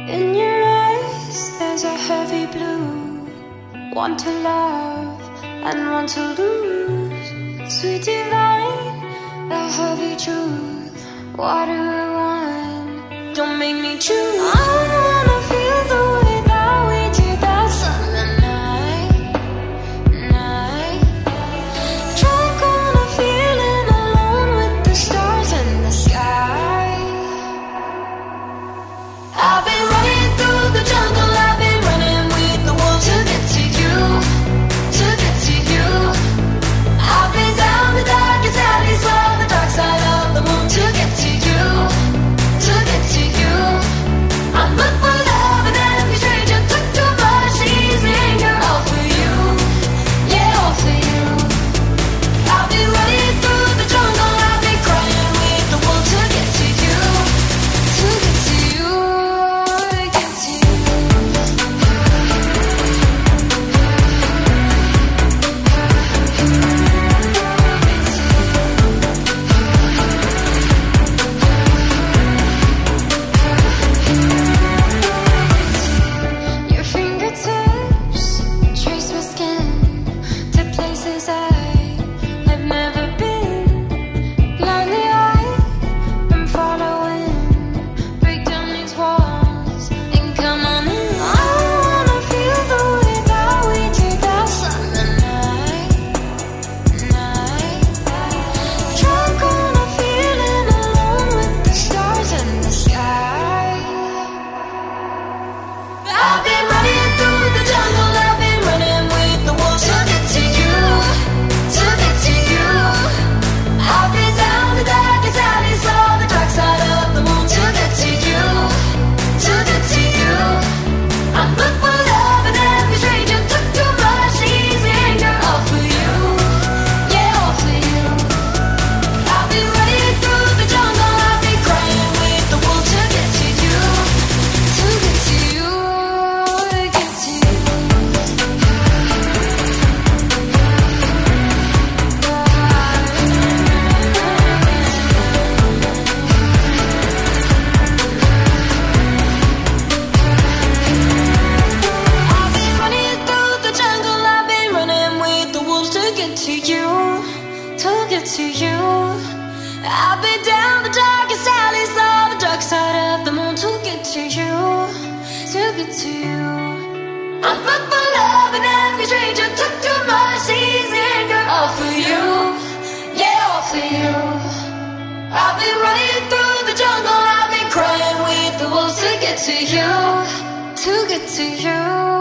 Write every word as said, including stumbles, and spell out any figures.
In your eyes, there's a heavy blue. Want to love and want to lose. Sweet divine, the heavy truth. What do I want? Don't make me choose. I don't wanna feel the way that we did that summer night, night. Drunk on a feeling alone with the stars in the sky. I've been running through the jungle, I've been running with the wolves to get to you, to get to you. I've been down the darkest alleys, on the dark side of the moon to get to you, to get to you. I'm looking for love and every stranger took too much easy anger, all for you, yeah, all for you. I've been running through the jungle, I've been crying with the wolves to get to you, to get to you, get to you. Your fingertips trace my skin to places I have never been. Blindly I am following. Break down these walls and come on in. I wanna feel the way that we did that summer night, night. Drunk on a feeling alone with the stars in the sky. I've been running through the jungle, I've been running with the wolves to get to you, to get to you. I've been down the darkest alleys, on the dark side of the moon to get to you, to get to you. I'm looking for love and every stranger took too much easy anger, all for you, yeah, all for you. I've been running through the jungle, I've been crying with the wolves to get to you, to get to you, get to you. I've been running through the jungle, I've been running with the wolves to get to you, to get to you. I've been down the darkest alleys, on the dark side of the moon to get to you, to get to you. I'm looking for love and every stranger took too much easy anger, all for you, yeah, all for you. I've been running through the jungle, I've been crying with the wolves to get to you, to get to you.